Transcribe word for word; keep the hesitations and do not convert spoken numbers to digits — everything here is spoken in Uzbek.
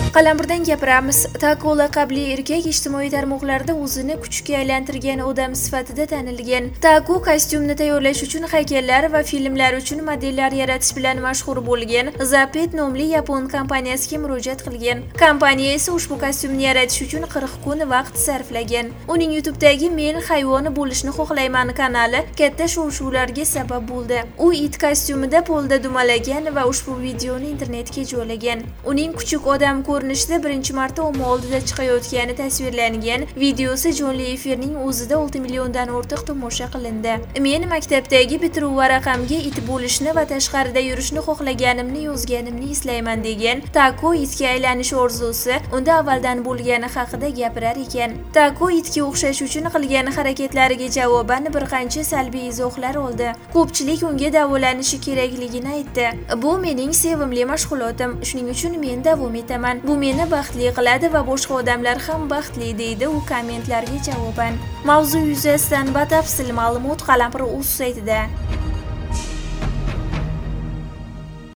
Qalampirdan gapiramiz. Tako laqabli erkak ijtimoiy tarmoqlarda o'zini kuchga aylantirgan odam sifatida tanilgan. Tako kostyumni tayyorlash uchun haykallar va filmlar uchun modellar yaratish bilan mashhur bo'lgan Zapet nomli yapon kompaniyasiga murojaat qilgan. Kompaniya esa ushbu kostyumni yaratish uchun qirq kun vaqt sarflagan. Uning YouTube'dagi "Men hayvon bo'lishni xohlayman" kanali katta shov-shuvlarga sabab bo'ldi. U it kostyumida polda dumalagan va ushbu videoni internetga joylagan. Uning kuchuk odam ko'rinishida birinchi marta omma oldida chiqayotgani tasvirlangan videosi jonli efirning o'zida olti milliondan ortiq tomosha qilindi. Men maktabdagi bitiruv varaqamga it bo'lishni va tashqarida yurishni xohlaganimni yozganimni eslayman degan Tako itga aylanish orzusi unda avvaldan bo'lgani haqida gapirar ekan. Tako itga o'xshash uchun qilgan harakatlariga javoban bir qancha salbiy izohlar oldi. Ko'pchilik unga davolanishi kerakligini aytdi. Bu mening sevimli mashg'ulotim, shuning uchun men davom etaman. Bu meni baxtli qiladi va boshqa odamlar ham baxtli, deydi u kommentlarga javoban. Mavzu yuzasidan batafsil ma'lumot Qalampir.uz saytida.